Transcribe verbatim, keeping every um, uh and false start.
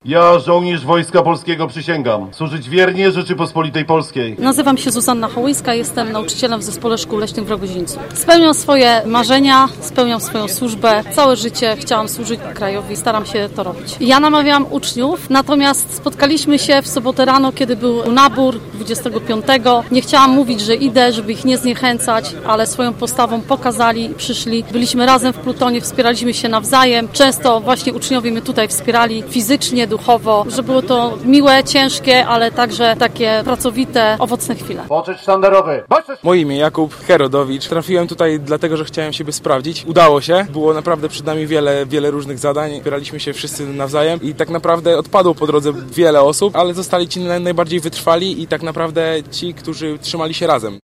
Ja, żołnierz Wojska Polskiego, przysięgam służyć wiernie Rzeczypospolitej Polskiej. Nazywam się Zuzanna Hołyńska, jestem nauczycielem w Zespole Szkół Leśnych w Rogozieńcu. Spełniam swoje marzenia, spełniam swoją służbę. Całe życie chciałam służyć krajowi, staram się to robić. Ja namawiam uczniów, natomiast spotkaliśmy się w sobotę rano, kiedy był nabór dwudziestego piątego. Nie chciałam mówić, że idę, żeby ich nie zniechęcać, ale swoją postawą pokazali, przyszli. Byliśmy razem w plutonie, wspieraliśmy się nawzajem. Często właśnie uczniowie mnie tutaj wspierali fizycznie, duchowo, że było to miłe, ciężkie, ale także takie pracowite, owocne chwile. Poczet sztandarowy. Moje imię Jakub Herodowicz. Trafiłem tutaj dlatego, że chciałem siebie sprawdzić. Udało się. Było naprawdę przed nami wiele, wiele różnych zadań. Wspieraliśmy się wszyscy nawzajem i tak naprawdę odpadło po drodze wiele osób, ale zostali ci najbardziej wytrwali i tak naprawdę ci, którzy trzymali się razem.